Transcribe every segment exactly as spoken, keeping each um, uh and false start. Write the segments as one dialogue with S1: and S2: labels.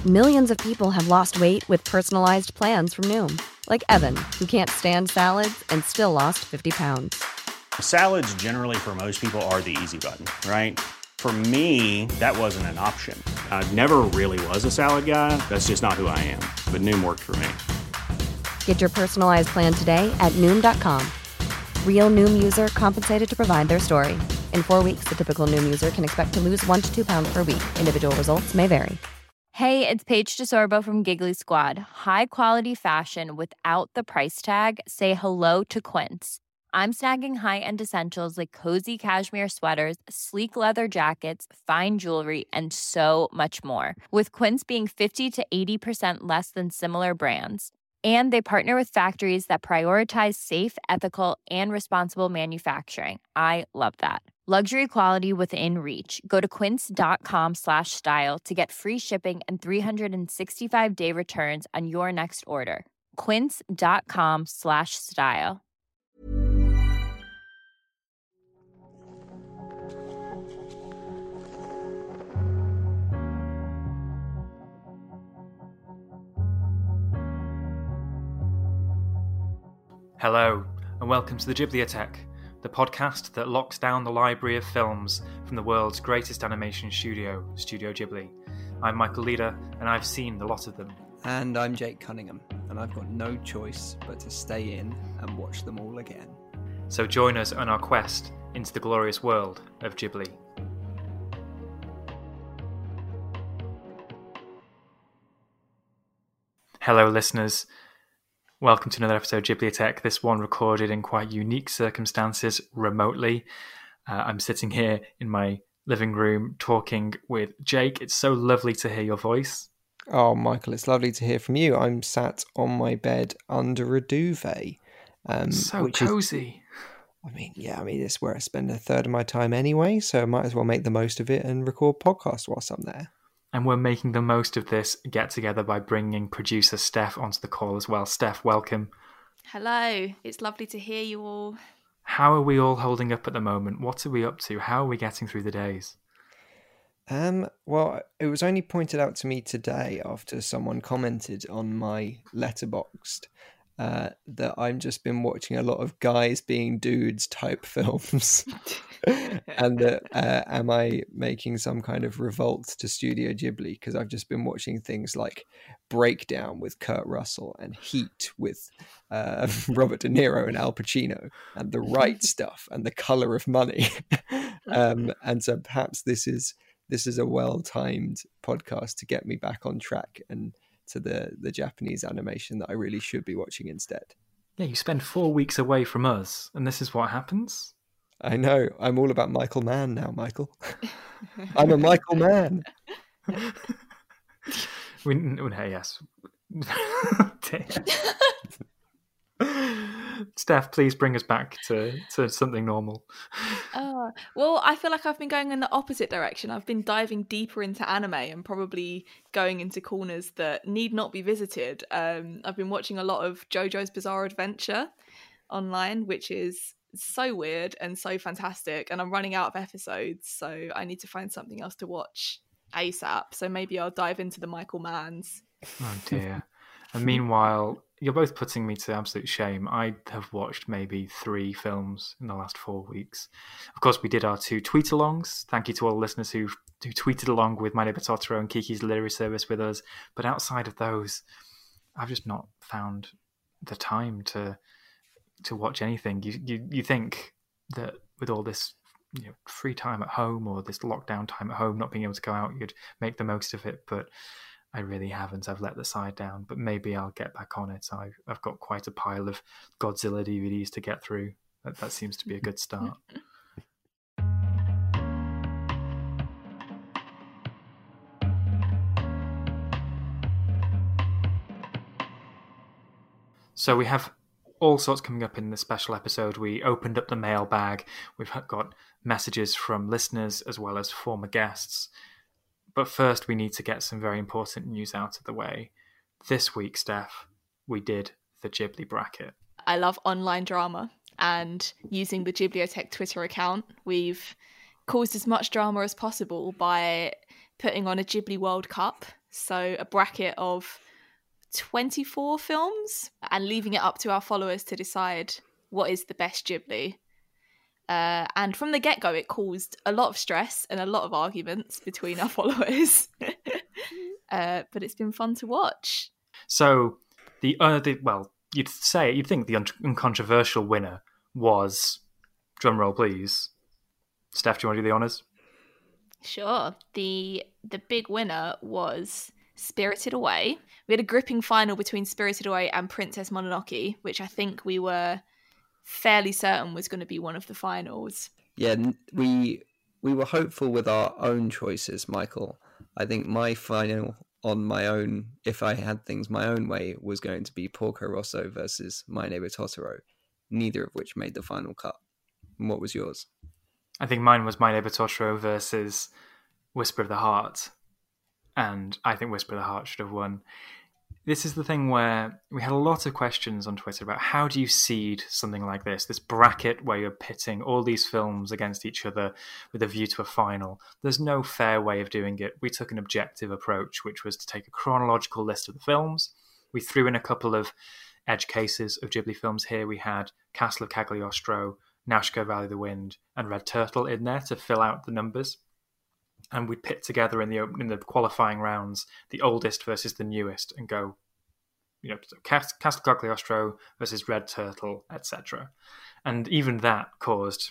S1: Millions of people have lost weight with personalized plans from Noom. Like Evan, who can't stand salads and still lost fifty pounds.
S2: Salads generally for most people are the easy button, right? For me, that wasn't an option. I never really was a salad guy. That's just not who I am. But Noom worked for me.
S1: Get your personalized plan today at Noom dot com. Real Noom user compensated to provide their story. In four weeks, the typical Noom user can expect to lose one to two pounds per week. Individual results may vary.
S3: Hey, it's Paige DeSorbo from Giggly Squad. High quality fashion without the price tag. Say hello to Quince. I'm snagging high-end essentials like cozy cashmere sweaters, sleek leather jackets, fine jewelry, and so much more. With Quince being fifty to eighty percent less than similar brands. And they partner with factories that prioritize safe, ethical, and responsible manufacturing. I love that. Luxury quality within reach. Go to quince.com slash style to get free shipping and three sixty-five day returns on your next order. Quince.com slash style.
S4: Hello, and welcome to the Ghibliotheque, the podcast that locks down the library of films from the world's greatest animation studio, Studio Ghibli. I'm Michael Leader, and I've seen the lot of them.
S5: And I'm Jake Cunningham, and I've got no choice but to stay in and watch them all again.
S4: So join us on our quest into the glorious world of Ghibli. Hello, listeners. Welcome to another episode of Ghibliotheque, this one recorded in quite unique circumstances remotely. Uh, I'm sitting here in my living room talking with Jake. It's so lovely to hear your voice.
S5: Oh, Michael, it's lovely to hear from you. I'm sat on my bed under a duvet. Um,
S4: so
S5: which
S4: cozy.
S5: Is, I mean, yeah, I mean, it's where I spend a third of my time anyway, so I might as well make the most of it and record podcasts whilst I'm there.
S4: And we're making the most of this get-together by bringing producer Steph onto the call as well. Steph, welcome.
S6: Hello. It's lovely to hear you all.
S4: How are we all holding up at the moment? What are we up to? How are we getting through the days?
S5: Um, well, it was only pointed out to me today after someone commented on my Letterboxd uh, that I've just been watching a lot of guys being dudes type films. And that uh, am I making some kind of revolt to Studio Ghibli? Because I've just been watching things like Breakdown with Kurt Russell and Heat with uh, Robert De Niro and Al Pacino and The Right Stuff and The Color of Money. um, and so perhaps this is this is a well-timed podcast to get me back on track and to the, the Japanese animation that I really should be watching instead.
S4: Yeah, you spend four weeks away from us and this is what happens?
S5: I know. I'm all about Michael Mann now, Michael. I'm a Michael Mann.
S4: we, no, yes. Steph, please bring us back to, to something normal.
S6: Uh, well, I feel like I've been going in the opposite direction. I've been diving deeper into anime and probably going into corners that need not be visited. Um, I've been watching a lot of JoJo's Bizarre Adventure online, which is so weird and so fantastic, and I'm running out of episodes, so I need to find something else to watch ASAP. So maybe I'll dive into the Michael Manns.
S4: Oh dear. And meanwhile, you're both putting me to absolute shame. I have watched maybe three films in the last four weeks. Of course, we did our two tweet-alongs. Thank you to all the listeners who who tweeted along with My Neighbor Totoro and Kiki's Literary Service with us. But outside of those, I've just not found the time to to watch anything. You, you you think that with all this, you know, free time at home or this lockdown time at home, not being able to go out, you'd make the most of it, but I really haven't. I've let the side down, but maybe I'll get back on it. I've, I've got quite a pile of Godzilla D V Ds to get through. That, that seems to be a good start. So we have all sorts coming up in this special episode. We opened up the mailbag. We've got messages from listeners as well as former guests. But first, we need to get some very important news out of the way. This week, Steph, we did the Ghibli bracket.
S6: I love online drama, and using the Ghibliotheque Twitter account, we've caused as much drama as possible by putting on a Ghibli World Cup. So a bracket of twenty-four films, and leaving it up to our followers to decide what is the best Ghibli. Uh, and from the get-go, it caused a lot of stress and a lot of arguments between our followers. uh, but it's been fun to watch.
S4: So, the, uh, the well, you'd say, you'd think the un- uncontroversial winner was, drumroll please, Steph, do you want to do the honours?
S6: Sure. The the big winner was Spirited Away. We had a gripping final between Spirited Away and Princess Mononoke, which I think we were fairly certain was going to be one of the finals.
S5: Yeah, we we were hopeful with our own choices, Michael. I think my final on my own, if I had things my own way, was going to be Porco Rosso versus My Neighbor Totoro, neither of which made the final cut. And what was yours?
S4: I think mine was My Neighbor Totoro versus Whisper of the Heart, and I think Whisper of the Heart should have won. This is the thing where we had a lot of questions on Twitter about how do you seed something like this, this bracket where you're pitting all these films against each other with a view to a final. There's no fair way of doing it. We took an objective approach, which was to take a chronological list of the films. We threw in a couple of edge cases of Ghibli films here. We had Castle of Cagliostro, Nausicaa Valley of the Wind, and Red Turtle in there to fill out the numbers. And we'd pit together in the in the qualifying rounds the oldest versus the newest and go, you know, Castle Cagliostro versus Red Turtle, et cetera. And even that caused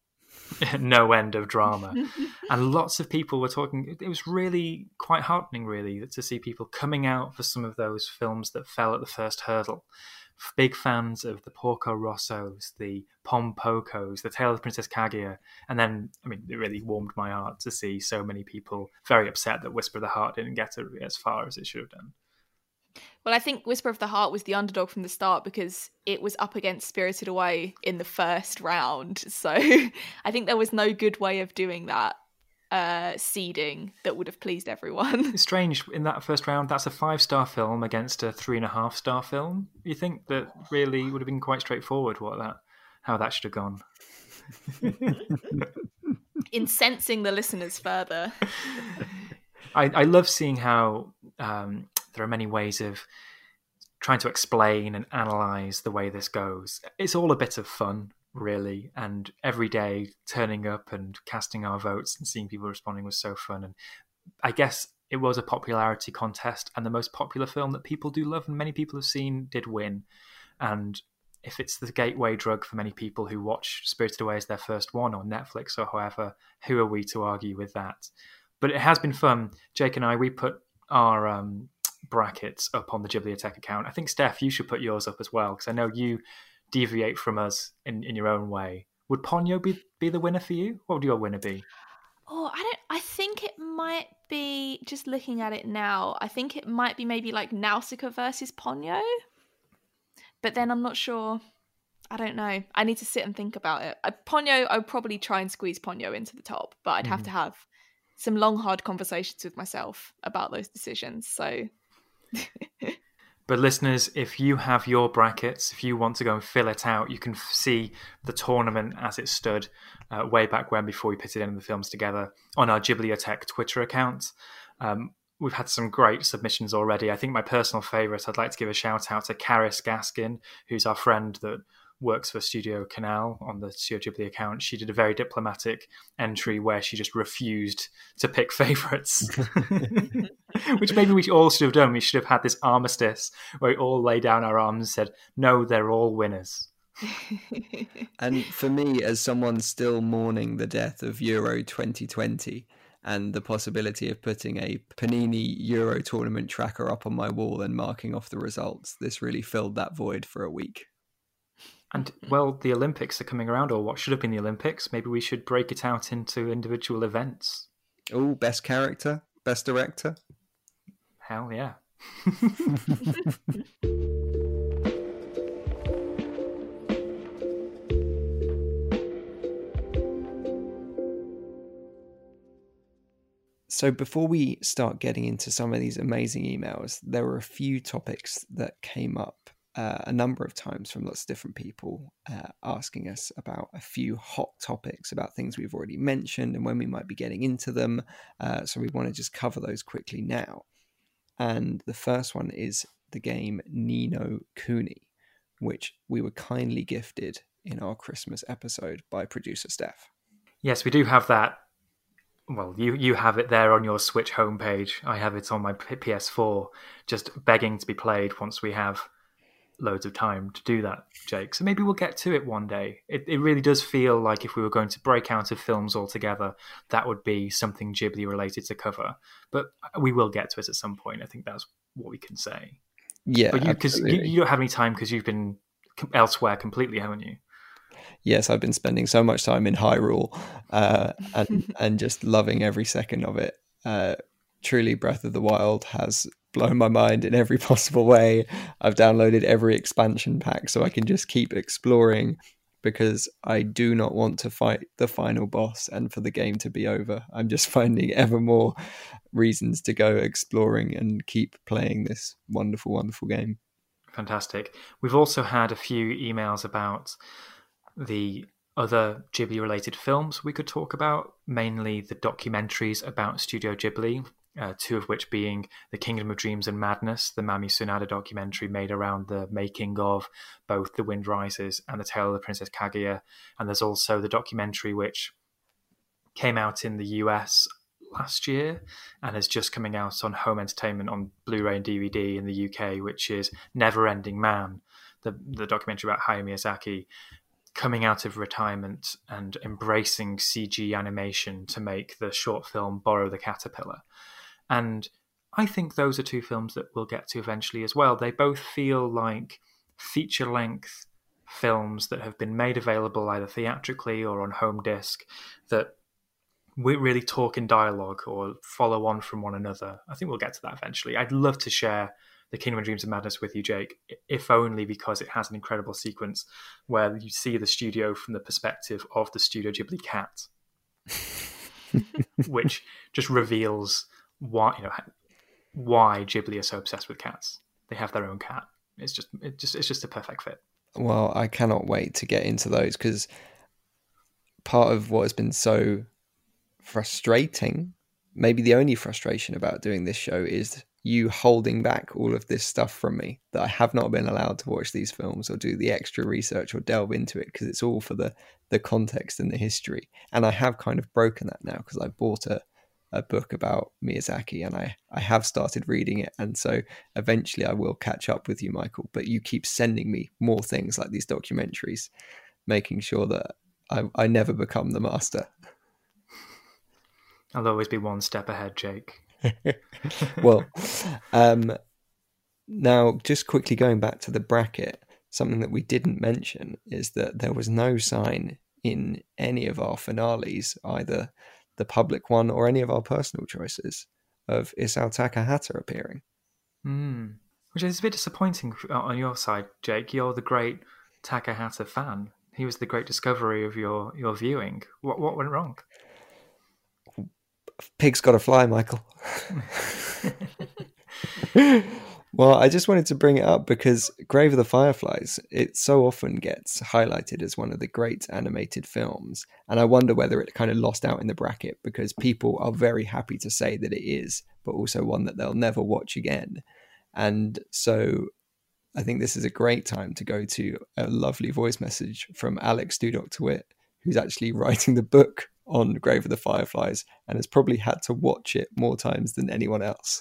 S4: no end of drama. And lots of people were talking. It was really quite heartening, really, to see people coming out for some of those films that fell at the first hurdle. Big fans of the Porco Rossos, the Pom Pocos, the Tale of Princess Kaguya. And then, I mean, it really warmed my heart to see so many people very upset that Whisper of the Heart didn't get as far as it should have done.
S6: Well, I think Whisper of the Heart was the underdog from the start because it was up against Spirited Away in the first round. So I think there was no good way of doing that uh, seeding that would have pleased everyone.
S4: It's strange, in that first round, that's a five-star film against a three-and-a-half-star film. You think that really would have been quite straightforward what that, how that should have gone.
S6: Incensing the listeners further.
S4: I, I love seeing how um, there are many ways of trying to explain and analyse the way this goes. It's all a bit of fun, really, and every day turning up and casting our votes and seeing people responding was so fun. And I guess it was a popularity contest, and the most popular film that people do love and many people have seen did win. And if it's the gateway drug for many people who watch Spirited Away as their first one on Netflix or however, who are we to argue with that? But it has been fun. Jake and I, we put our um, brackets up on the Ghibliotheque account. I think, Steph, you should put yours up as well, because I know you deviate from us in, in your own way. Would Ponyo be, be the winner for you? What would your winner be?
S6: Oh, I don't. I think it might be, just looking at it now, I think it might be maybe like Nausicaa versus Ponyo. But then I'm not sure. I don't know. I need to sit and think about it. Uh, Ponyo, I would probably try and squeeze Ponyo into the top, but I'd mm. have to have some long, hard conversations with myself about those decisions. So...
S4: But listeners, if you have your brackets, if you want to go and fill it out, you can f- see the tournament as it stood uh, way back when, before we pitted in the films together, on our Ghibliotheque Twitter account. Um, we've had some great submissions already. I think my personal favourite, I'd like to give a shout out to Caris Gaskin, who's our friend that works for Studio Canal on the Studio Ghibli account. She did a very diplomatic entry where she just refused to pick favourites, which maybe we all should have done. We should have had this armistice where we all lay down our arms and said, no, they're all winners.
S5: And for me, as someone still mourning the death of Euro twenty twenty and the possibility of putting a Panini Euro tournament tracker up on my wall and marking off the results, this really filled that void for a week.
S4: And, well, the Olympics are coming around, or what should have been the Olympics. Maybe we should break it out into individual events.
S5: Oh, best character, best director.
S4: Hell yeah.
S5: So before we start getting into some of these amazing emails, there were a few topics that came up Uh, a number of times from lots of different people uh, asking us about a few hot topics, about things we've already mentioned and when we might be getting into them. Uh, so we want to just cover those quickly now. and the first one is the game Ni no Kuni, which we were kindly gifted in our Christmas episode by producer Steph.
S4: Yes, we do have that. Well, you, you have it there on your Switch homepage. I have it on my P S four, just begging to be played once we have loads of time to do that, Jake. So maybe we'll get to it one day. It, it really does feel like if we were going to break out of films altogether, that would be something Ghibli related to cover. But we will get to it at some point. I think that's what we can say.
S5: Yeah,
S4: but you, because you, you don't have any time because you've been elsewhere completely, haven't you?
S5: Yes, I've been spending so much time in Hyrule uh, and and just loving every second of it. Uh, truly, Breath of the Wild has blown my mind in every possible way. I've downloaded every expansion pack so I can just keep exploring, because I do not want to fight the final boss and for the game to be over. I'm just finding ever more reasons to go exploring and keep playing this wonderful, wonderful game.
S4: Fantastic. We've also had a few emails about the other Ghibli-related films we could talk about, mainly the documentaries about Studio Ghibli, uh, two of which being The Kingdom of Dreams and Madness, the Mami Tsunade documentary made around the making of both The Wind Rises and The Tale of the Princess Kaguya. And there's also the documentary which came out in the U S last year and is just coming out on home entertainment on Blu-ray and D V D in the U K, which is Never Ending Man, the, the documentary about Hayao Miyazaki coming out of retirement and embracing C G animation to make the short film Borrow the Caterpillar. And I think those are two films that we'll get to eventually as well. They both feel like feature-length films that have been made available either theatrically or on home disc that we really talk in dialogue or follow on from one another. I think we'll get to that eventually. I'd love to share The Kingdom of Dreams and Madness with you, Jake, if only because it has an incredible sequence where you see the studio from the perspective of the Studio Ghibli cat, which just reveals why, you know, why Ghibli are so obsessed with cats. They have their own cat. It's just, it just, it's just a perfect fit.
S5: Well, I cannot wait to get into those, because part of what has been so frustrating, maybe the only frustration about doing this show, is you holding back all of this stuff from me, that I have not been allowed to watch these films or do the extra research or delve into it, because it's all for the the context and the history. And I have kind of broken that now, because I bought a, a book about Miyazaki and I, I have started reading it. And so eventually I will catch up with you, Michael, but you keep sending me more things like these documentaries, making sure that I, I never become the master.
S4: I'll always be one step ahead, Jake.
S5: Well, um, now just quickly going back to the bracket, something that we didn't mention is that there was no sign in any of our finales, either the public one or any of our personal choices, of Isao Takahata appearing.
S4: Mm. Which is a bit disappointing on your side, Jake. You're the great Takahata fan. He was the great discovery of your, your viewing. What what went wrong?
S5: Pig's gotta fly, Michael. Well, I just wanted to bring it up because Grave of the Fireflies, it so often gets highlighted as one of the great animated films. And I wonder whether it kind of lost out in the bracket because people are very happy to say that it is, but also one that they'll never watch again. And so I think this is a great time to go to a lovely voice message from Alex Dudok Twit, who's actually writing the book on Grave of the Fireflies and has probably had to watch it more times than anyone else.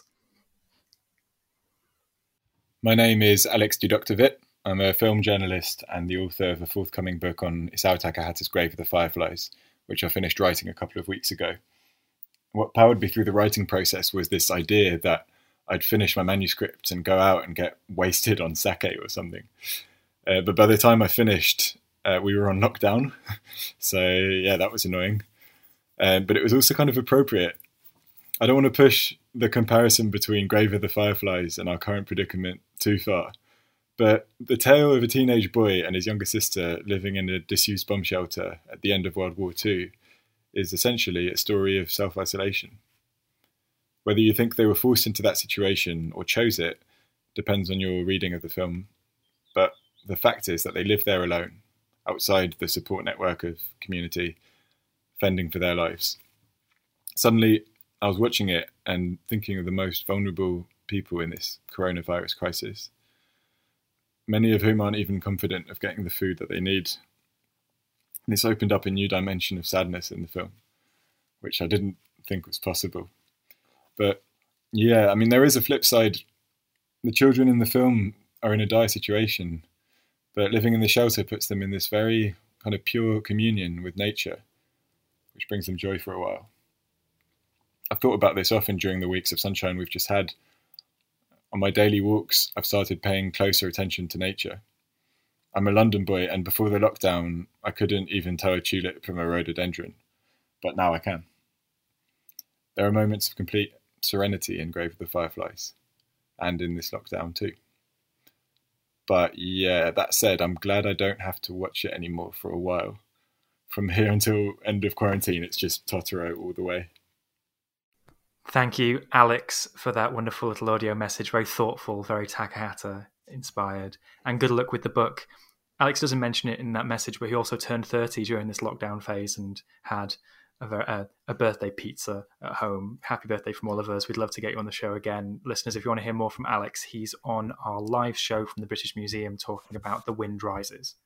S7: My name is Alex Dudok. I'm a film journalist and the author of a forthcoming book on Isao Takahata's Grave of the Fireflies, which I finished writing a couple of weeks ago. What powered me through the writing process was this idea that I'd finish my manuscript and go out and get wasted on sake or something. Uh, but by the time I finished, uh, we were on lockdown. So yeah, that was annoying. Uh, but it was also kind of appropriate. I don't want to push the comparison between Grave of the Fireflies and our current predicament too far, but the tale of a teenage boy and his younger sister living in a disused bomb shelter at the end of World War Two is essentially a story of self-isolation. Whether you think they were forced into that situation or chose it depends on your reading of the film, but the fact is that they live there alone, outside the support network of community, fending for their lives. Suddenly, I was watching it and thinking of the most vulnerable people in this coronavirus crisis, many of whom aren't even confident of getting the food that they need. This opened up a new dimension of sadness in the film, which I didn't think was possible. But yeah, I mean, there is a flip side. The children in the film are in a dire situation, but living in the shelter puts them in this very kind of pure communion with nature, which brings them joy for a while. I've thought about this often during the weeks of sunshine we've just had. On my daily walks, I've started paying closer attention to nature. I'm a London boy, and before the lockdown, I couldn't even tell a tulip from a rhododendron, but now I can. There are moments of complete serenity in Grave of the Fireflies, and in this lockdown too. But yeah, that said, I'm glad I don't have to watch it anymore for a while. From here until end of quarantine, it's just Totoro all the way.
S4: Thank you, Alex, for that wonderful little audio message. Very thoughtful, very Takahata inspired. And good luck with the book. Alex doesn't mention it in that message, but he also turned thirty during this lockdown phase and had a, a, a birthday pizza at home. Happy birthday from all of us. We'd love to get you on the show again. Listeners, if you want to hear more from Alex, he's on our live show from the British Museum talking about The Wind Rises.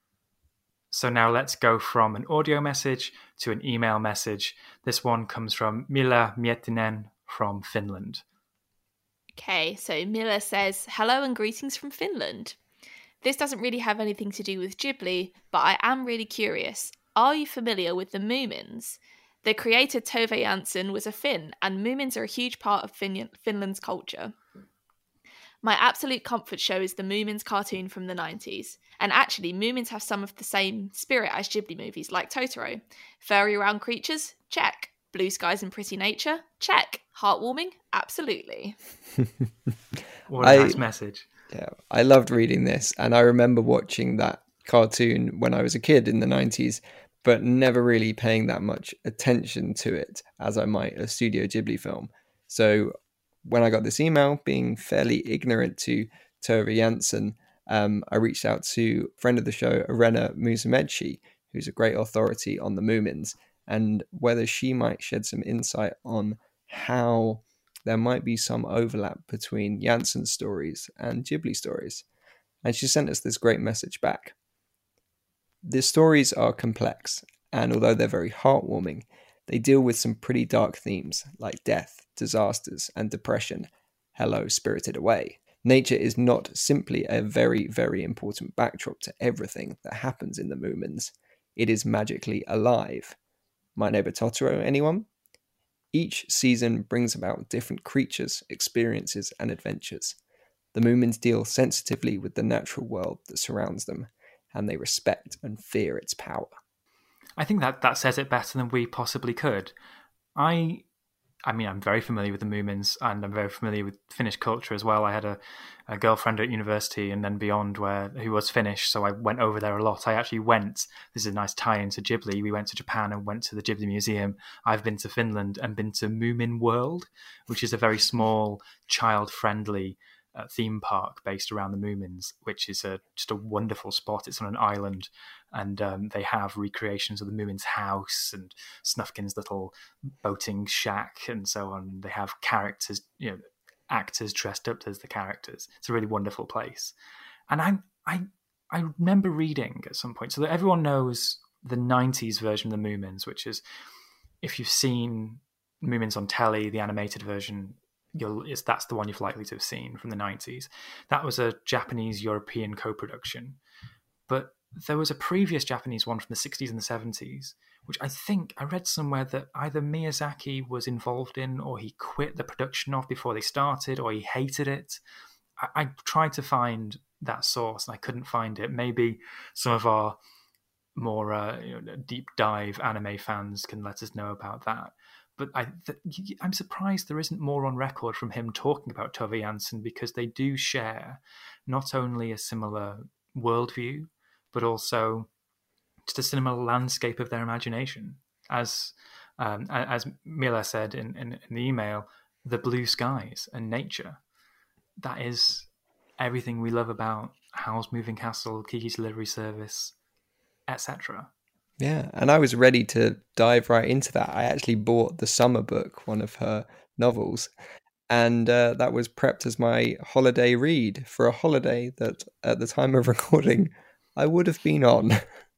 S4: So now let's go from an audio message to an email message. This one comes from Mila Miettinen from Finland.
S6: Okay, so Mila says, hello and greetings from Finland. This doesn't really have anything to do with Ghibli, but I am really curious. Are you familiar with the Moomins? The creator Tove Jansson was a Finn, and Moomins are a huge part of fin- Finland's culture. My absolute comfort show is the Moomins cartoon from the nineties. And actually, Moomins have some of the same spirit as Ghibli movies, like Totoro. Furry round creatures? Check. Blue skies and pretty nature? Check. Heartwarming? Absolutely.
S4: What a nice I, message.
S5: Yeah, I loved reading this, and I remember watching that cartoon when I was a kid in the nineties, but never really paying that much attention to it as I might a Studio Ghibli film. So when I got this email, being fairly ignorant to Tove Jansson, um, I reached out to a friend of the show, Irena Musumeci, who's a great authority on the Moomins, and whether she might shed some insight on how there might be some overlap between Jansson's stories and Ghibli stories. And she sent us this great message back. The stories are complex, and although they're very heartwarming, they deal with some pretty dark themes like death, disasters, and depression. Hello, Spirited Away. Nature is not simply a very, very important backdrop to everything that happens in the Moomins. It is magically alive. My Neighbor Totoro, anyone? Each season brings about different creatures, experiences, and adventures. The Moomins deal sensitively with the natural world that surrounds them, and they respect and fear its power.
S4: I think that, that says it better than we possibly could. I I mean, I'm very familiar with the Moomins, and I'm very familiar with Finnish culture as well. I had a, a girlfriend at university and then beyond where who was Finnish, so I went over there a lot. I actually went, this is a nice tie into Ghibli, we went to Japan and went to the Ghibli Museum. I've been to Finland and been to Moomin World, which is a very small, child-friendly uh, theme park based around the Moomins, which is a, just a wonderful spot. It's on an island, and um, they have recreations of the Moomin's house and Snufkin's little boating shack and so on. They have characters, you know, actors dressed up as the characters. It's a really wonderful place. And I I I remember reading at some point, so that everyone knows the nineties version of the Moomins, which is, if you've seen Moomins on telly, the animated version, you'll is that's the one you've likely to have seen from the nineties. That was a Japanese-European co-production. But there was a previous Japanese one from the sixties and the seventies, which I think I read somewhere that either Miyazaki was involved in, or he quit the production of before they started, or he hated it. I, I tried to find that source and I couldn't find it. Maybe some of our more uh, you know, deep dive anime fans can let us know about that. But I, th- I'm surprised there isn't more on record from him talking about Tove Jansson, because they do share not only a similar worldview, but also just a similar landscape of their imagination. As um, as Mila said in, in, in the email, the blue skies and nature. That is everything we love about Howl's Moving Castle, Kiki's Delivery Service, et cetera.
S5: Yeah, and I was ready to dive right into that. I actually bought the Summer book, one of her novels, and uh, that was prepped as my holiday read for a holiday that at the time of recording I would have been on.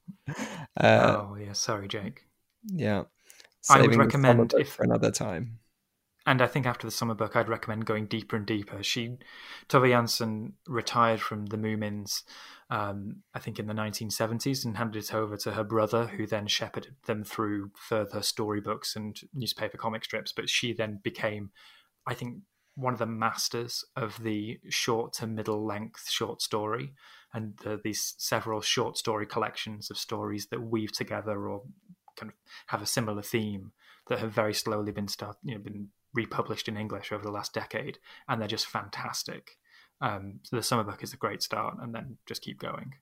S5: uh,
S4: oh yeah, sorry, Jake.
S5: Yeah,
S4: I would
S5: saving the summer
S4: recommend
S5: book
S4: if
S5: for another time.
S4: And I think after the summer book, I'd recommend going deeper and deeper. She, Tove Jansson, retired from the Moomins, um, I think in the nineteen seventies, and handed it over to her brother, who then shepherded them through further storybooks and newspaper comic strips. But she then became, I think, one of the masters of the short to middle length short story, and the, these several short story collections of stories that weave together or kind of have a similar theme that have very slowly been start, you know, been republished in English over the last decade, and they're just fantastic. Um, so the summer book is a great start, and then just keep going.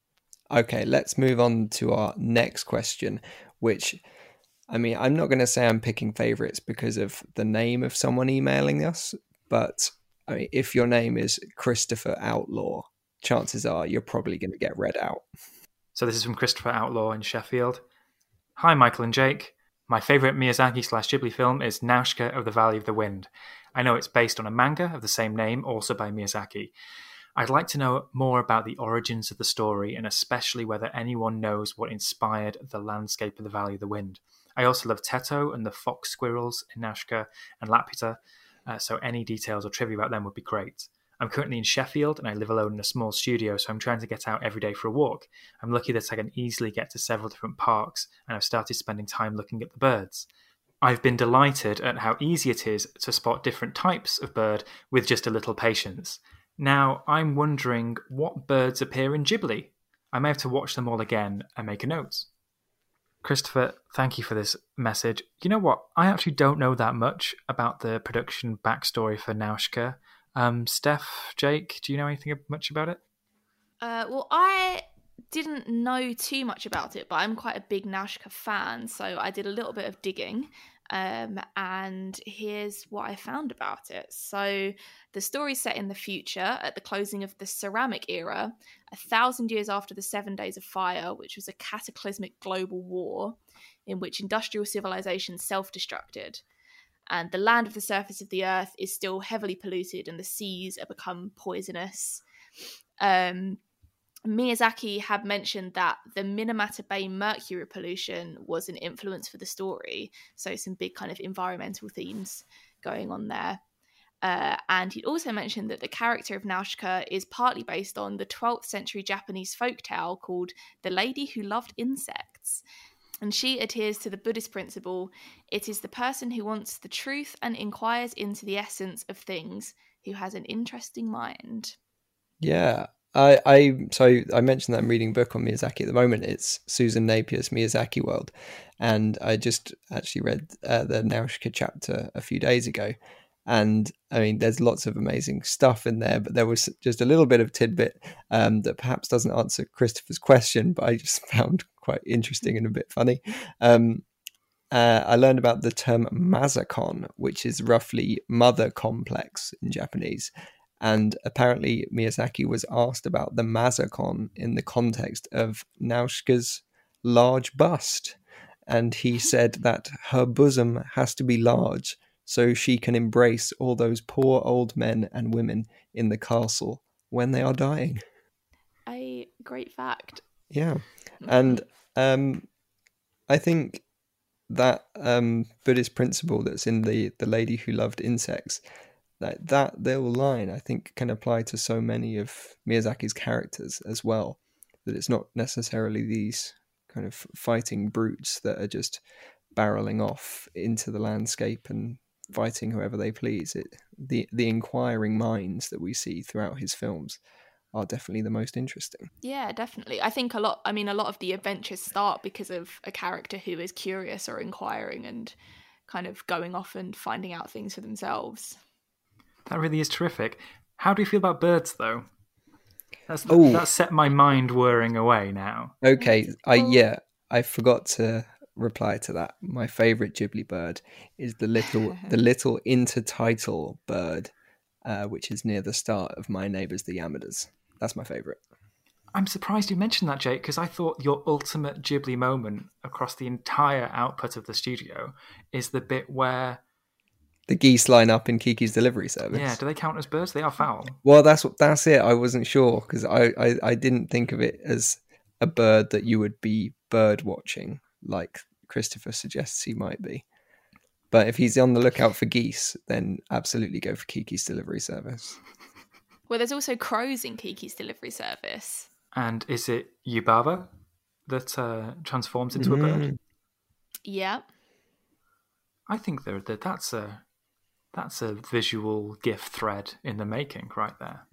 S5: Okay, let's move on to our next question, which, I mean, I'm not going to say I'm picking favorites because of the name of someone emailing us, but I mean, if your name is Christopher Outlaw, chances are you're probably going to get read out.
S4: So this is from Christopher Outlaw in Sheffield. Hi, Michael and Jake. My favourite Miyazaki slash Ghibli film is Nausicaa of the Valley of the Wind. I know it's based on a manga of the same name, also by Miyazaki. I'd like to know more about the origins of the story, and especially whether anyone knows what inspired the landscape of the Valley of the Wind. I also love Teto and the fox squirrels in Nausicaa and Laputa, uh, so any details or trivia about them would be great. I'm currently in Sheffield and I live alone in a small studio, so I'm trying to get out every day for a walk. I'm lucky that I can easily get to several different parks, and I've started spending time looking at the birds. I've been delighted at how easy it is to spot different types of bird with just a little patience. Now, I'm wondering what birds appear in Ghibli. I may have to watch them all again and make a note. Christopher, thank you for this message. You know what? I actually don't know that much about the production backstory for Nausicaa. Um, Steph, Jake, do you know anything much about it?
S6: Uh, well, I didn't know too much about it, but I'm quite a big Nausicaa fan, so I did a little bit of digging, um, and here's what I found about it. So the story's set in the future at the closing of the Ceramic Era, a thousand years after the Seven Days of Fire, which was a cataclysmic global war in which industrial civilization self-destructed. And the land of the surface of the earth is still heavily polluted, and the seas have become poisonous. Um, Miyazaki had mentioned that the Minamata Bay mercury pollution was an influence for the story. So some big kind of environmental themes going on there. Uh, and he'd also mentioned that the character of Nausicaa is partly based on the twelfth century Japanese folktale called The Lady Who Loved Insects. And she adheres to the Buddhist principle, it is the person who wants the truth and inquires into the essence of things who has an interesting mind.
S5: Yeah, I, I so I mentioned that I'm reading a book on Miyazaki at the moment. It's Susan Napier's Miyazaki World. And I just actually read uh, the Nausicaa chapter a few days ago. And I mean, there's lots of amazing stuff in there, but there was just a little bit of tidbit um, that perhaps doesn't answer Christopher's question, but I just found quite interesting and a bit funny. Um, uh, I learned about the term Mazakon, which is roughly mother complex in Japanese. And apparently Miyazaki was asked about the Mazakon in the context of Nausicaa's large bust. And he said that her bosom has to be large so she can embrace all those poor old men and women in the castle when they are dying.
S6: A great fact.
S5: Yeah. And um, I think that um, Buddhist principle that's in the, the Lady Who Loved Insects, that, that little line, I think, can apply to so many of Miyazaki's characters as well, that it's not necessarily these kind of fighting brutes that are just barreling off into the landscape and fighting whoever they please. It, the the inquiring minds that we see throughout his films are definitely the most interesting.
S6: Yeah, definitely. I think a lot, I mean, a lot of the adventures start because of a character who is curious or inquiring and kind of going off and finding out things for themselves.
S4: That really is terrific. How do you feel about birds, though? That's,
S5: Oh.
S4: that's set my mind whirring away now.
S5: Okay, I yeah, I forgot to reply to that. My favorite Ghibli bird is the little the little intertitle bird, uh, which is near the start of My Neighbours the Yamadas. That's my favorite.
S4: I'm surprised you mentioned that, Jake, because I thought your ultimate Ghibli moment across the entire output of the studio is the bit where
S5: the geese line up in Kiki's Delivery Service.
S4: Yeah, do they count as birds? They are fowl.
S5: Well, that's what that's it. I wasn't sure because I, I, I didn't think of it as a bird that you would be bird watching like Christopher suggests he might be. But if he's on the lookout for geese, then absolutely go for Kiki's Delivery Service.
S6: Well, there's also crows in Kiki's Delivery Service.
S4: And is it Yubaba that uh, transforms into mm. a bird?
S6: Yeah.
S4: I think that that that's a that's a visual GIF thread in the making right there.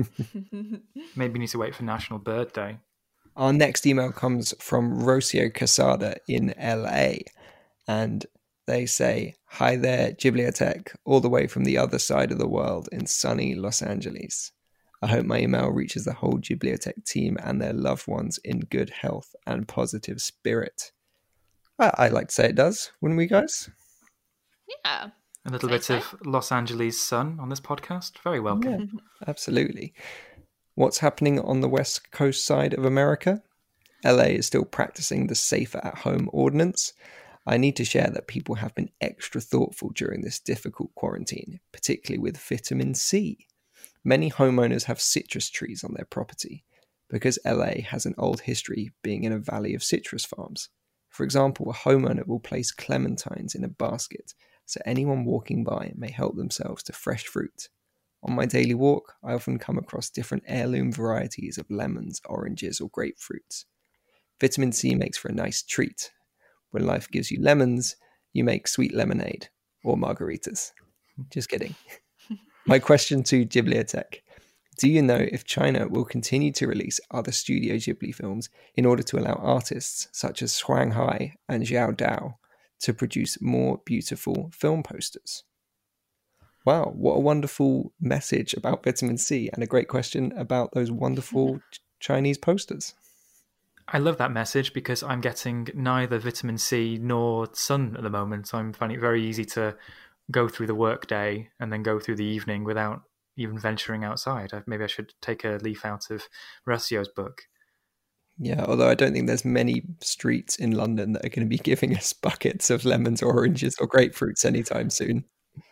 S4: Maybe we need to wait for National Bird Day.
S5: Our next email comes from Rocio Casada in L A, and they say, "Hi there, Ghibliotech, all the way from the other side of the world in sunny Los Angeles. I hope my email reaches the whole Ghibliotech team and their loved ones in good health and positive spirit." Well, I like to say it does, wouldn't we, guys?
S6: Yeah.
S4: A little
S6: Say
S4: bit
S6: so.
S4: of Los Angeles sun on this podcast. Very welcome.
S5: Yeah, absolutely. What's happening on the west coast side of America? L A is still practicing the safer at home ordinance. I need to share that people have been extra thoughtful during this difficult quarantine, particularly with vitamin C. Many homeowners have citrus trees on their property because L A has an old history being in a valley of citrus farms. For example, a homeowner will place clementines in a basket so anyone walking by may help themselves to fresh fruit. On my daily walk, I often come across different heirloom varieties of lemons, oranges, or grapefruits. Vitamin C makes for a nice treat. When life gives you lemons, you make sweet lemonade or margaritas. Just kidding. My question to Ghibliotech. Do you know if China will continue to release other Studio Ghibli films in order to allow artists such as Xuan Hai and Xiao Dao to produce more beautiful film posters? Wow, what a wonderful message about vitamin C and a great question about those wonderful Chinese posters.
S4: I love that message because I'm getting neither vitamin C nor sun at the moment. I'm finding it very easy to go through the workday and then go through the evening without even venturing outside. Maybe I should take a leaf out of Racio's book.
S5: Yeah, although I don't think there's many streets in London that are going to be giving us buckets of lemons or oranges or grapefruits anytime soon.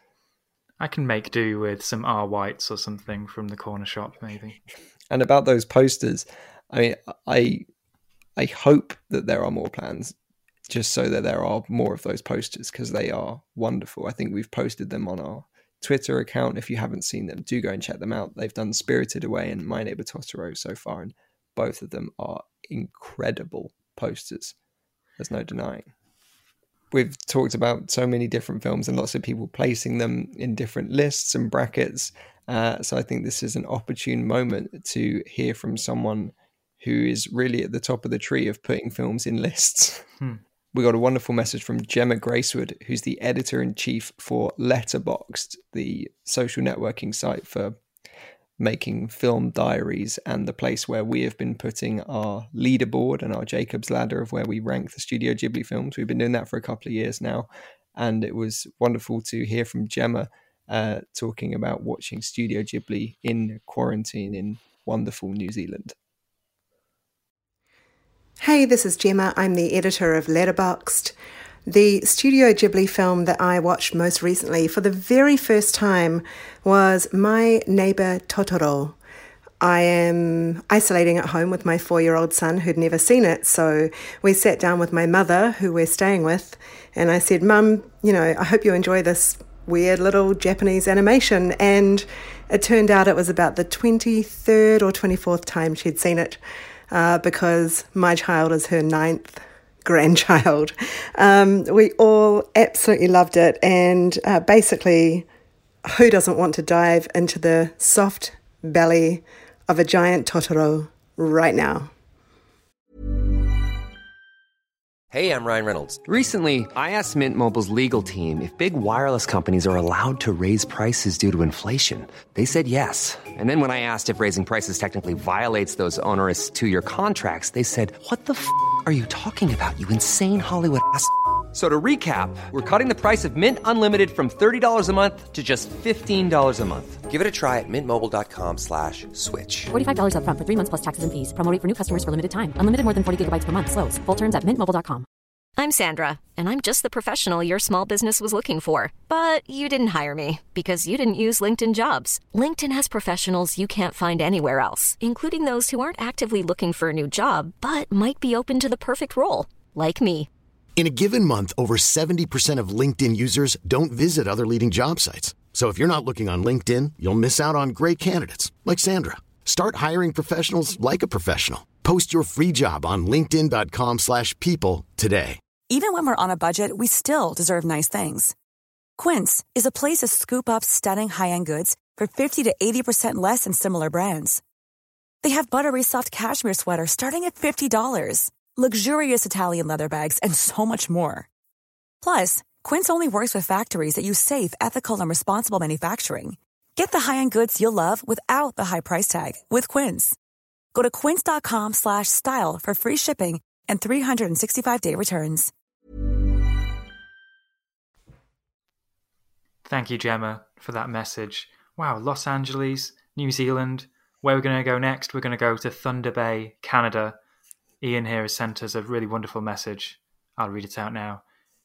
S4: I can make do with some R Whites or something from the corner shop, maybe.
S5: And about those posters, I mean, I I hope that there are more plans, just so that there are more of those posters, because they are wonderful. I think we've posted them on our Twitter account. If you haven't seen them, do go and check them out. They've done Spirited Away and My Neighbor Totoro so far, and both of them are incredible posters. There's no denying. We've talked about so many different films and lots of people placing them in different lists and brackets. Uh, so I think this is an opportune moment to hear from someone who is really at the top of the tree of putting films in lists.
S4: Hmm.
S5: We got a wonderful message from Gemma Gracewood, who's the editor-in-chief for Letterboxd, the social networking site for making film diaries and the place where we have been putting our leaderboard and our Jacob's Ladder of where we rank the Studio Ghibli films. We've been doing that for a couple of years now, and it was wonderful to hear from Gemma uh, talking about watching Studio Ghibli in quarantine in wonderful New Zealand.
S8: Hey, this is Gemma. I'm the editor of Letterboxd. The Studio Ghibli film that I watched most recently for the very first time was My Neighbor Totoro. I am isolating at home with my four-year-old son who'd never seen it, so we sat down with my mother, who we're staying with, and I said, Mum, you know, I hope you enjoy this weird little Japanese animation. And it turned out it was about the twenty-third or twenty-fourth time she'd seen it, uh, because my child is her ninth grandchild. Um, we all absolutely loved it, and uh, basically, who doesn't want to dive into the soft belly of a giant Totoro right now?
S9: Hey, I'm Ryan Reynolds. Recently, I asked Mint Mobile's legal team if big wireless companies are allowed to raise prices due to inflation. They said yes. And then when I asked if raising prices technically violates those onerous two-year contracts, they said, what the f*** are you talking about, you insane Hollywood ass f- So to recap, we're cutting the price of Mint Unlimited from thirty dollars a month to just fifteen dollars a month. Give it a try at mintmobile.com slash switch.
S10: forty-five dollars up front for three months plus taxes and fees. Promo rate for new customers for limited time. Unlimited more than forty gigabytes per month. Slows full terms at mint mobile dot com. I'm Sandra, and I'm just the professional your small business was looking for. But you didn't hire me because you didn't use LinkedIn Jobs. LinkedIn has professionals you can't find anywhere else, including those who aren't actively looking for a new job, but might be open to the perfect role, like me.
S11: In a given month, over seventy percent of LinkedIn users don't visit other leading job sites. So if you're not looking on LinkedIn, you'll miss out on great candidates like Sandra. Start hiring professionals like a professional. Post your free job on linkedin.com slash people today.
S12: Even when we're on a budget, we still deserve nice things. Quince is a place to scoop up stunning high-end goods for fifty to eighty percent less than similar brands. They have buttery soft cashmere sweaters starting at fifty dollars, luxurious Italian leather bags, and so much more. Plus, Quince only works with factories that use safe, ethical, and responsible manufacturing. Get the high-end goods you'll love without the high price tag with Quince. Go to quince.com slash style for free shipping and three sixty-five day returns.
S4: Thank you, Gemma, for that message. Wow, Los Angeles, New Zealand. Where we're going to go next, we're going to go to Thunder Bay, Canada. Ian here has sent us a really wonderful message. I'll read it out now.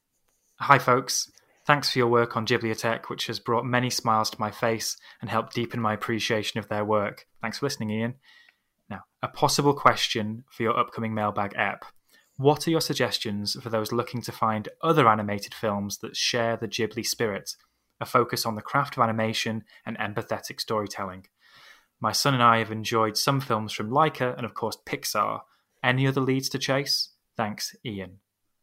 S4: Hi, folks. Thanks for your work on Ghibliotheque, which has brought many smiles to my face and helped deepen my appreciation of their work. Thanks for listening, Ian. Now, a possible question for your upcoming mailbag ep. What are your suggestions for those looking to find other animated films that share the Ghibli spirit, a focus on the craft of animation and empathetic storytelling? My son and I have enjoyed some films from Laika and, of course, Pixar. Any other leads to chase? Thanks, Ian.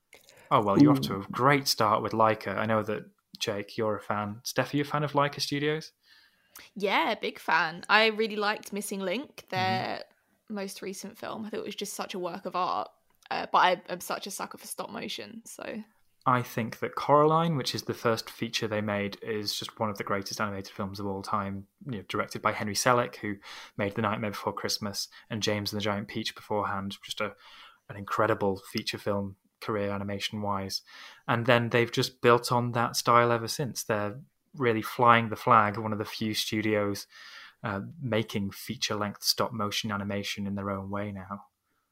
S4: Oh, well, you're Ooh. off to a great start with Laika. I know that, Jake, you're a fan. Steph, are you a fan of Laika Studios?
S6: Yeah, big fan. I really liked Missing Link, their mm-hmm. most recent film. I thought it was just such a work of art. Uh, but I, I'm such a sucker for stop motion, so...
S4: I think that Coraline, which is the first feature they made, is just one of the greatest animated films of all time, you know, directed by Henry Selick, who made The Nightmare Before Christmas and James and the Giant Peach beforehand. Just a an incredible feature film career animation-wise. And then they've just built on that style ever since. They're really flying the flag, one of the few studios uh, making feature-length stop-motion animation in their own way now.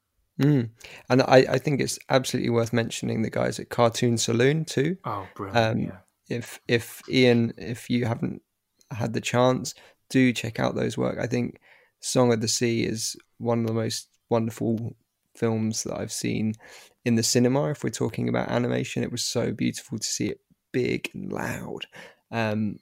S5: Mm. And I, I think it's absolutely worth mentioning the guys at Cartoon Saloon too.
S4: Oh, brilliant!
S5: Um,
S4: yeah.
S5: If if Ian, if you haven't had the chance, do check out those work. I think Song of the Sea is one of the most wonderful films that I've seen in the cinema. If we're talking about animation, it was so beautiful to see it big and loud. Um,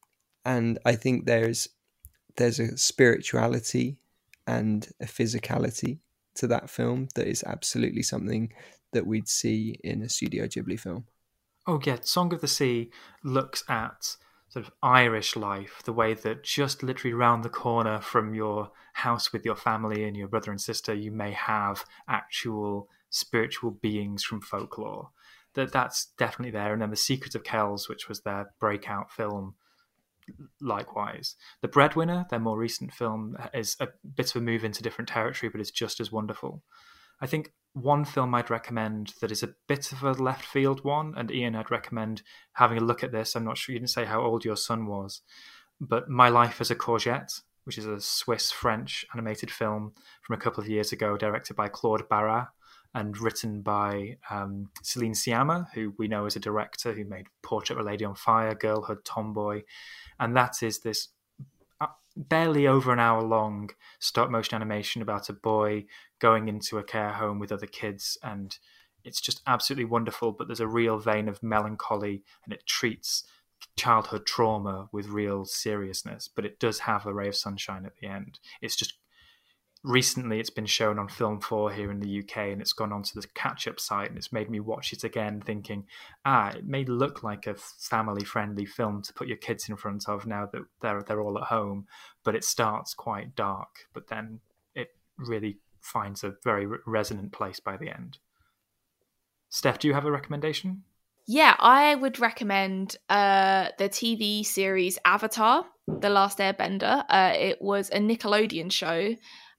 S5: and I think there's there's a spirituality and a physicality to that film that is absolutely something that we'd see in a Studio Ghibli film.
S4: Oh yeah, Song of the Sea looks at sort of Irish life, the way that just literally round the corner from your house with your family and your brother and sister, you may have actual spiritual beings from folklore. That that's definitely there. And then The Secret of Kells, which was their breakout film, likewise. The Breadwinner, their more recent film, is a bit of a move into different territory, but it's just as wonderful. I think one film I'd recommend that is a bit of a left field one, and Ian, I'd recommend having a look at this. I'm not sure, you didn't say how old your son was, but My Life as a Courgette, which is a Swiss-French animated film from a couple of years ago, directed by Claude Barras and written by um, Celine Sciamma, who we know as a director who made Portrait of a Lady on Fire, Girlhood, Tomboy. And that is this barely over an hour long stop motion animation about a boy going into a care home with other kids. And it's just absolutely wonderful, but there's a real vein of melancholy and it treats childhood trauma with real seriousness, but it does have a ray of sunshine at the end. It's just, recently it's been shown on Film four here in the U K, and it's gone onto the catch-up site, and it's made me watch it again thinking, ah, it may look like a family-friendly film to put your kids in front of now that they're, they're all at home, but it starts quite dark, but then it really finds a very resonant place by the end. Steph, do you have a recommendation?
S6: Yeah, I would recommend uh, the T V series Avatar, The Last Airbender. Uh, it was a Nickelodeon show,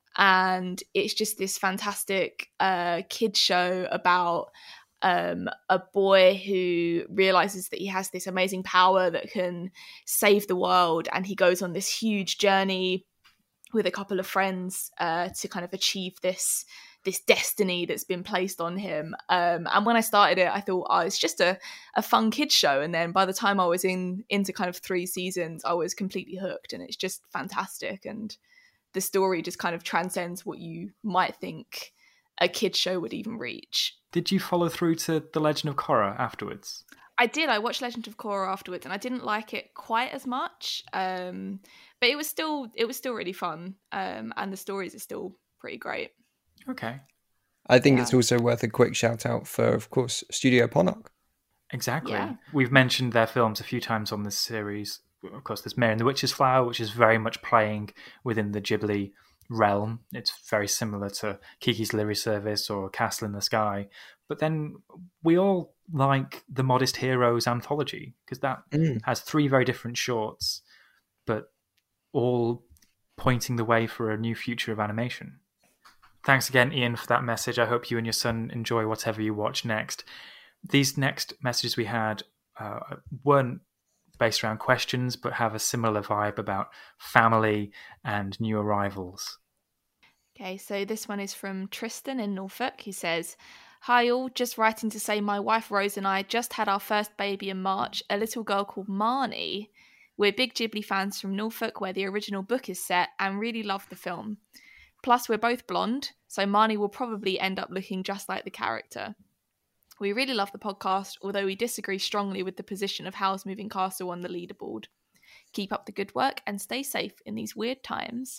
S6: and it's just this fantastic uh, kid show about um, a boy who realizes that he has this amazing power that can save the world, and he goes on this huge journey with a couple of friends uh, to kind of achieve this this destiny that's been placed on him. Um, and when I started it, I thought, oh, it's just a, a fun kids show. And then by the time I was in into kind of three seasons, I was completely hooked, and it's just fantastic. And the story just kind of transcends what you might think a kids show would even reach.
S4: Did you follow through to The Legend of Korra afterwards?
S6: I did. I watched Legend of Korra afterwards, and I didn't like it quite as much. Um, but it was still it was still really fun, um, and the stories are still pretty great.
S4: Okay.
S5: I think
S6: Yeah.
S5: it's also worth a quick shout out for, of course, Studio Ponok.
S4: Exactly.
S6: Yeah.
S4: We've mentioned their films a few times on this series. Of course, there's Mary and the Witch's Flower, which is very much playing within the Ghibli realm. It's very similar to Kiki's Delivery Service or Castle in the Sky. But then we all like the Modest Heroes anthology, because that
S5: Mm.
S4: has three very different shorts, but all pointing the way for a new future of animation. Thanks again, Ian, for that message. I hope you and your son enjoy whatever you watch next. These next messages we had uh, weren't based around questions, but have a similar vibe about family and new arrivals.
S6: Okay, so this one is from Tristan in Norfolk. He says, "Hi all, just writing to say my wife Rose and I just had our first baby in March, a little girl called Marnie. We're big Ghibli fans from Norfolk, where the original book is set, and really love the film. Plus, we're both blonde, so Marnie will probably end up looking just like the character. We really love the podcast, although we disagree strongly with the position of Howl's Moving Castle on the leaderboard. Keep up the good work and stay safe in these weird times."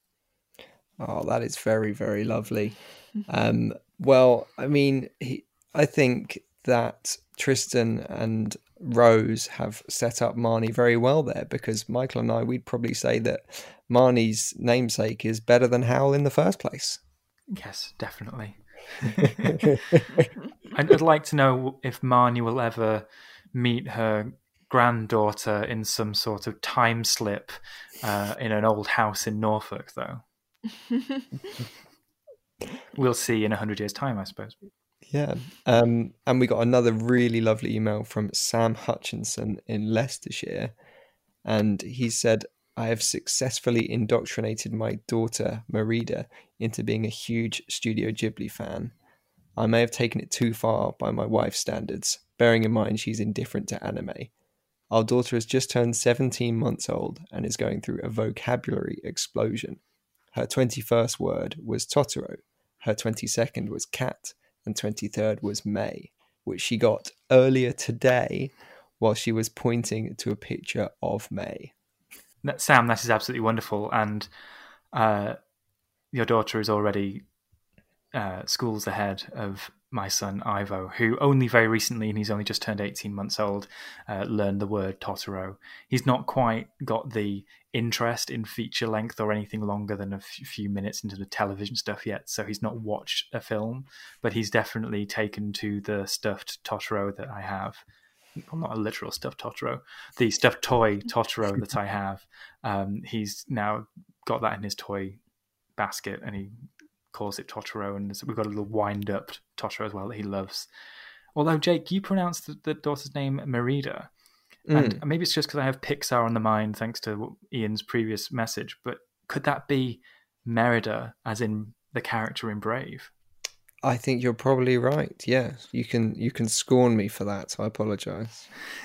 S5: Oh, that is very, very lovely. Um, well, I mean, he, I think that Tristan and Rose have set up Marnie very well there, because Michael and I, we'd probably say that Marnie's namesake is better than Howl in the first place.
S4: Yes, definitely. I'd, I'd like to know if Marnie will ever meet her granddaughter in some sort of time slip uh, in an old house in Norfolk, though. We'll see in a hundred years' time, I suppose.
S5: Yeah. Um, and we got another really lovely email from Sam Hutchinson in Leicestershire. And he said, "I have successfully indoctrinated my daughter, Merida, into being a huge Studio Ghibli fan. I may have taken it too far by my wife's standards, bearing in mind she's indifferent to anime. Our daughter has just turned seventeen months old and is going through a vocabulary explosion. Her twenty-first word was Totoro, her twenty-second was cat, and twenty-third was May, which she got earlier today while she was pointing to a picture of May."
S4: That- Sam, that is absolutely wonderful. And uh, your daughter is already uh, schools ahead of my son Ivo, who only very recently, and he's only just turned eighteen months old, uh, learned the word Totoro. He's not quite got the interest in feature length or anything longer than a f- few minutes into the television stuff yet, so he's not watched a film, but he's definitely taken to the stuffed Totoro that I have. Well, not a literal stuffed Totoro, the stuffed toy Totoro that I have. Um, he's now got that in his toy basket, and he calls it Totoro, and we've got a little wind-up Totoro as well that he loves. Although, Jake, you pronounced the, the daughter's name Merida, and
S5: Mm.
S4: maybe it's just because I have Pixar on the mind thanks to Ian's previous message, but could that be Merida, as in the character in Brave?
S5: I think you're probably right. Yeah, you can you can scorn me for that. I apologise.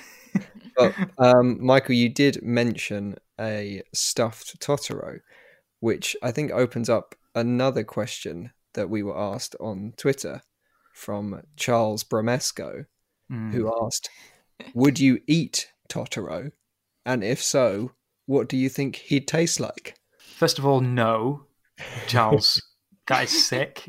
S5: But um, Michael, you did mention a stuffed Totoro, which I think opens up another question that we were asked on Twitter from Charles Bromesco,
S4: Mm.
S5: who asked, "Would you eat Totoro? And if so, what do you think he'd taste like?"
S4: First of all, no, Charles, that is sick.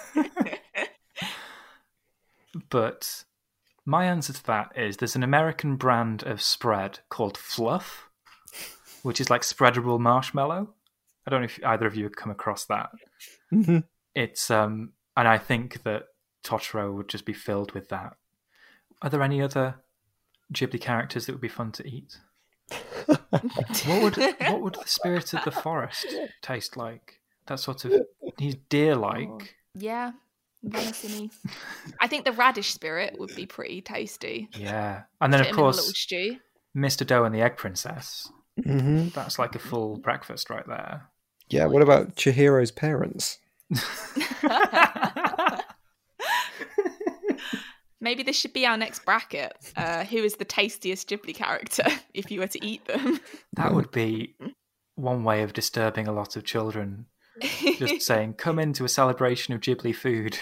S4: But my answer to that is there's an American brand of spread called Fluff, which is like spreadable marshmallow. I don't know if either of you have come across that.
S5: Mm-hmm.
S4: It's um, and I think that Totoro would just be filled with that. Are there any other Ghibli characters that would be fun to eat? What would what would the spirit of the forest taste like? That sort of he's deer-like.
S6: Yeah, venison-y. I think the radish spirit would be pretty tasty.
S4: Yeah, and then
S6: Put
S4: of
S6: him in a
S4: course
S6: little stew.
S4: Mister Doe and the Egg Princess.
S5: Mm-hmm.
S4: That's like a full breakfast right there.
S5: Yeah, what about Chihiro's parents?
S6: Maybe this should be our next bracket. Uh, who is the tastiest Ghibli character if you were to eat them?
S4: That would be one way of disturbing a lot of children. Just saying, come into a celebration of Ghibli food.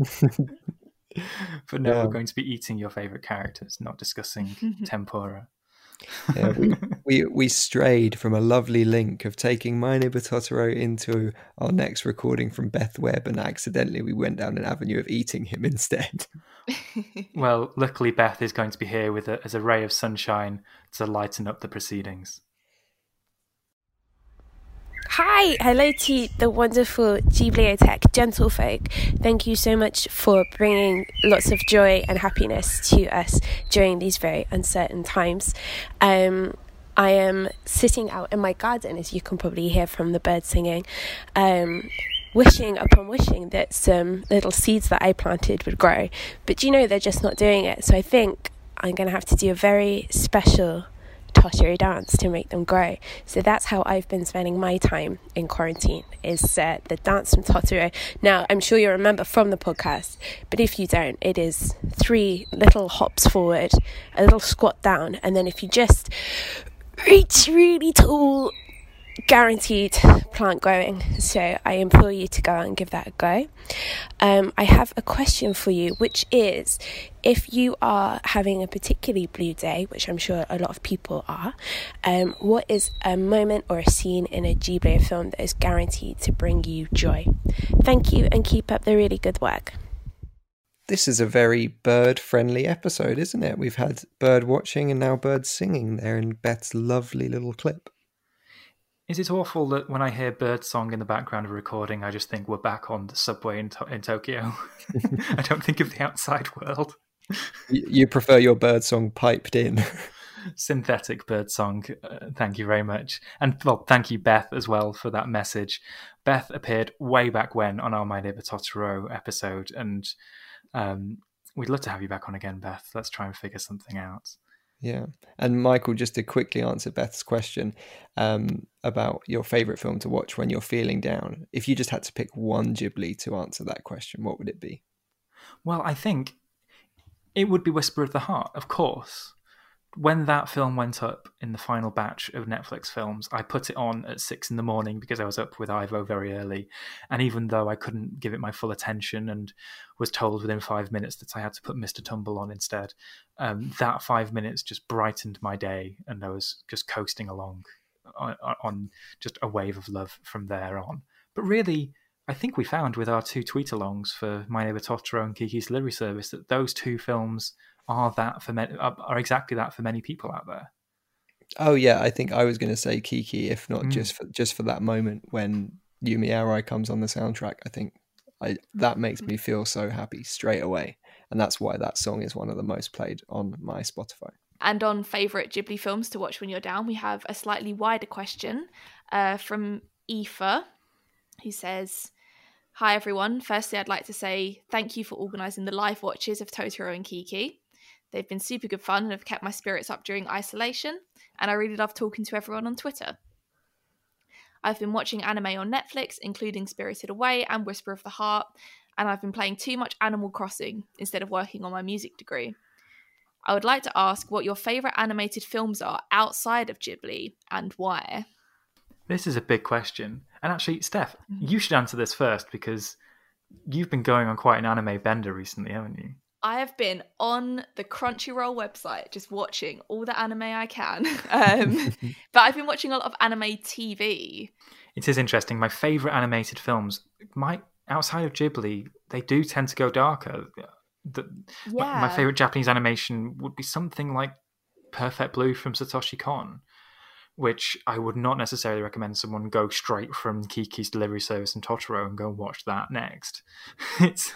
S4: But no,
S5: Yeah.
S4: we're going to be eating your favourite characters, not discussing tempura.
S5: Yeah, we, we we strayed from a lovely link of taking My Neighbor Totoro into our next recording from Beth Webb, and accidentally we went down an avenue of eating him instead.
S4: Well, luckily Beth is going to be here with a, as a ray of sunshine to lighten up the proceedings.
S13: Hi, hello to the wonderful Ghibliotheque gentlefolk. Thank you so much for bringing lots of joy and happiness to us during these very uncertain times. Um, I am sitting out in my garden, as you can probably hear from the birds singing, um, wishing upon wishing that some little seeds that I planted would grow. But you know, they're just not doing it. So I think I'm going to have to do a very special Totoro dance to make them grow. So that's how I've been spending my time in quarantine, is uh, the dance from Totoro. Now, I'm sure you remember from the podcast, but if you don't, it is three little hops forward, a little squat down, and then if you just reach really tall, guaranteed plant growing. So I implore you to go out and give that a go. Um, I have a question for you, which is, if you are having a particularly blue day, which I'm sure a lot of people are, um, what is a moment or a scene in a Ghibli film that is guaranteed to bring you joy? Thank you, and keep up the really good work.
S5: This is a very bird-friendly episode, isn't it? We've had bird watching and now birds singing there in Beth's lovely little clip.
S4: Is it awful that when I hear birdsong in the background of a recording, I just think we're back on the subway in, to- in Tokyo? I don't think of the outside world.
S5: You, you prefer your birdsong piped in.
S4: Synthetic birdsong. Uh, thank you very much. And well, thank you, Beth, as well, for that message. Beth appeared way back when on our My Neighbor Totoro episode, and um, we'd love to have you back on again, Beth. Let's try and figure something out.
S5: Yeah. And Michael, just to quickly answer Beth's question um, about your favourite film to watch when you're feeling down, if you just had to pick one Ghibli to answer that question, what would it be?
S4: Well, I think it would be Whisper of the Heart, of course. When that film went up in the final batch of Netflix films, I put it on at six in the morning because I was up with Ivo very early. And even though I couldn't give it my full attention and was told within five minutes that I had to put Mister Tumble on instead, um, that five minutes just brightened my day, and I was just coasting along on, on just a wave of love from there on. But really, I think we found with our two tweet-alongs for My Neighbor Totoro and Kiki's Delivery Service that those two films are that for many, are exactly that for many people out there.
S5: Oh yeah, I think I was going to say Kiki, if not
S4: Mm.
S5: just for just for that moment when Yumi Arai comes on the soundtrack. I think I that makes me feel so happy straight away, and that's why that song is one of the most played on my Spotify.
S6: And on favourite Ghibli films to watch when you're down, we have a slightly wider question uh, from Aoife, who says, "Hi everyone, firstly I'd like to say thank you for organising the live watches of Totoro and Kiki. They've been super good fun and have kept my spirits up during isolation, and I really love talking to everyone on Twitter. I've been watching anime on Netflix, including Spirited Away and Whisper of the Heart, and I've been playing too much Animal Crossing instead of working on my music degree. I would like to ask what your favourite animated films are outside of Ghibli and why."
S4: This is a big question. And actually, Steph, you should answer this first because you've been going on quite an anime bender recently, haven't you?
S6: I have been on the Crunchyroll website just watching all the anime I can. Um, but I've been watching a lot of anime T V.
S4: It is interesting. My favourite animated films, my outside of Ghibli, they do tend to go darker. The, my, my
S6: Yeah.
S4: favourite Japanese animation would be something like Perfect Blue from Satoshi Kon, which I would not necessarily recommend someone go straight from Kiki's Delivery Service and Totoro and go and watch that next. It's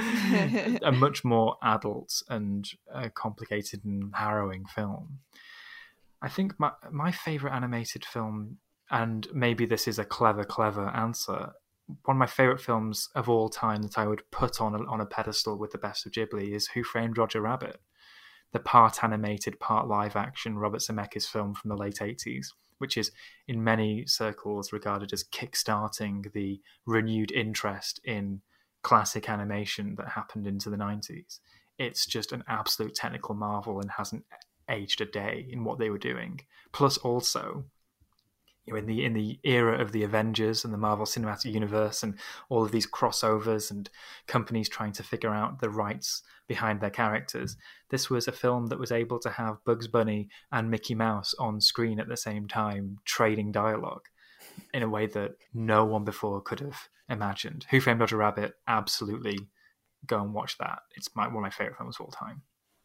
S4: a much more adult and uh, complicated and harrowing film. I think my my favourite animated film, and maybe this is a clever, clever answer, one of my favourite films of all time that I would put on a, on a pedestal with the best of Ghibli is Who Framed Roger Rabbit, the part animated, part live action Robert Zemeckis film from the late eighties. which is in many circles regarded as kickstarting the renewed interest in classic animation that happened into the nineties. It's just an absolute technical marvel and hasn't aged a day in what they were doing. Plus also, you know, in the in the era of the Avengers and the Marvel Cinematic Universe and all of these crossovers and companies trying to figure out the rights behind their characters, this was a film that was able to have Bugs Bunny and Mickey Mouse on screen at the same time, trading dialogue in a way that no one before could have imagined. Who Framed Roger Rabbit? Absolutely, go and watch that. It's my, one of my favorite films of all time.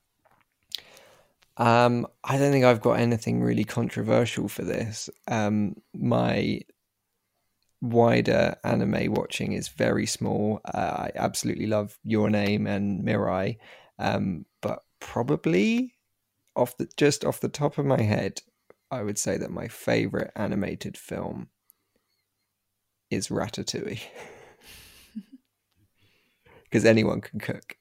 S5: Um, I don't think I've got anything really controversial for this. Um, my wider anime watching is very small. Uh, I absolutely love Your Name and Mirai, um, but probably off the just off the top of my head, I would say that my favorite animated film is Ratatouille, because anyone can cook.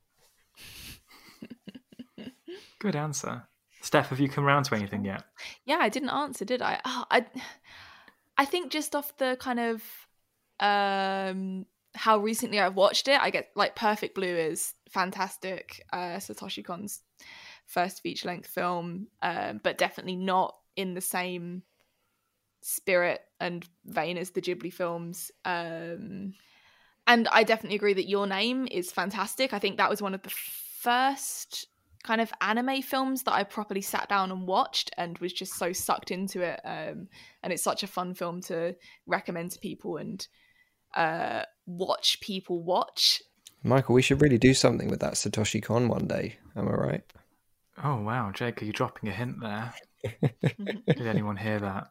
S4: Good answer. Steph, have you come around to anything yet?
S6: Yeah, I didn't answer, did I? Oh, I I think just off the kind of um, how recently I've watched it, I get like Perfect Blue is fantastic. Uh, Satoshi Kon's first feature-length film, uh, but definitely not in the same spirit and vein as the Ghibli films. Um, and I definitely agree that Your Name is fantastic. I think that was one of the first kind of anime films that I properly sat down and watched and was just so sucked into it. Um, and it's such a fun film to recommend to people and uh, watch people watch.
S5: Michael, we should really do something with that Satoshi Kon one day. Am I right?
S4: Oh, wow. Jake, are you dropping a hint there? Did anyone hear that?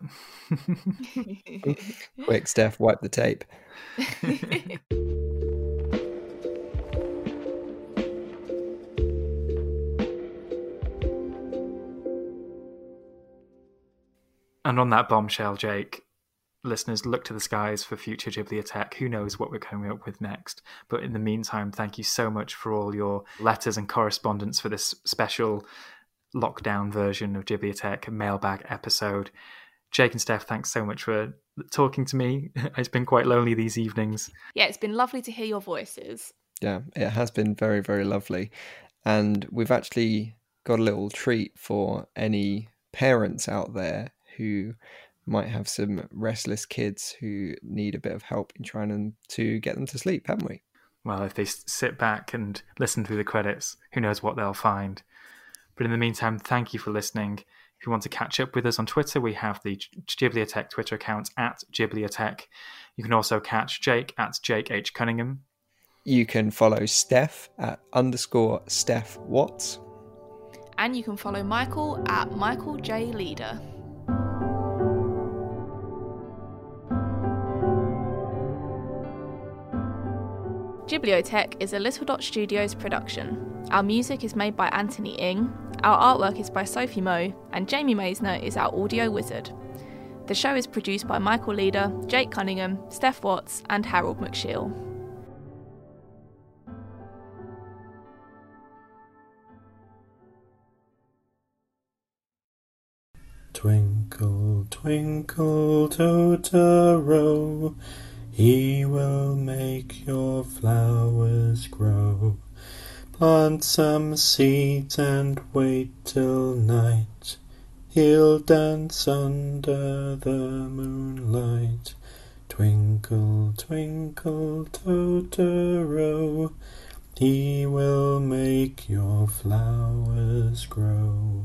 S5: Quick, Steph, wipe the tape.
S4: And on that bombshell, Jake, listeners, look to the skies for future Ghibliotheque. Who knows what we're coming up with next? But in the meantime, thank you so much for all your letters and correspondence for this special lockdown version of Ghibliotheque mailbag episode. Jake and Steph, thanks so much for talking to me. It's been quite lonely these evenings.
S6: Yeah, it's been lovely to hear your voices.
S5: Yeah, it has been very, very lovely. And we've actually got a little treat for any parents out there who might have some restless kids who need a bit of help in trying to get them to sleep, haven't we?
S4: Well, if they sit back and listen through the credits, who knows what they'll find. But in the meantime, thank you for listening. If you want to catch up with us on Twitter, we have the Ghibliotheque Twitter account at Ghibliotheque. You can also catch Jake at Jake H. Cunningham.
S5: You can follow Steph at underscore Steph Watts.
S6: And you can follow Michael at Michael J. Leader. Ghibliotheque is a Little Dot Studios production. Our music is made by Anthony Ng, our artwork is by Sophie Moe, and Jamie Meisner is our audio wizard. The show is produced by Michael Leader, Jake Cunningham, Steph Watts, and Harold McShiel.
S14: Twinkle, twinkle, Totoro, he will make your flowers grow. Plant some seeds and wait till night. He'll dance under the moonlight. Twinkle, twinkle, Totoro, he will make your flowers grow.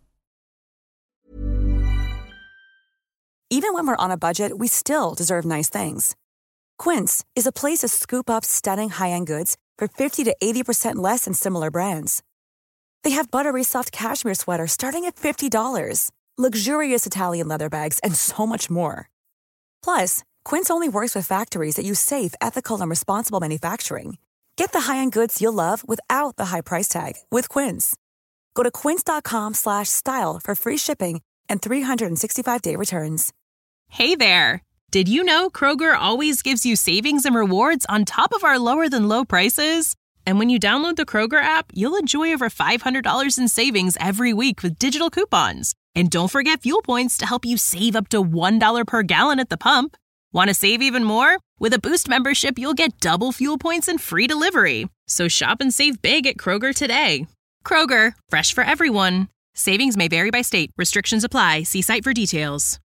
S12: Even when we're on a budget, we still deserve nice things. Quince is a place to scoop up stunning high-end goods for fifty to eighty percent less than similar brands. They have buttery soft cashmere sweaters starting at fifty dollars, luxurious Italian leather bags, and so much more. Plus, Quince only works with factories that use safe, ethical, and responsible manufacturing. Get the high-end goods you'll love without the high price tag with Quince. Go to quince.com slash style for free shipping and three sixty-five day returns.
S15: Hey there! Did you know Kroger always gives you savings and rewards on top of our lower-than-low prices? And when you download the Kroger app, you'll enjoy over five hundred dollars in savings every week with digital coupons. And don't forget fuel points to help you save up to one dollar per gallon at the pump. Want to save even more? With a Boost membership, you'll get double fuel points and free delivery. So shop and save big at Kroger today. Kroger, fresh for everyone. Savings may vary by state. Restrictions apply. See site for details.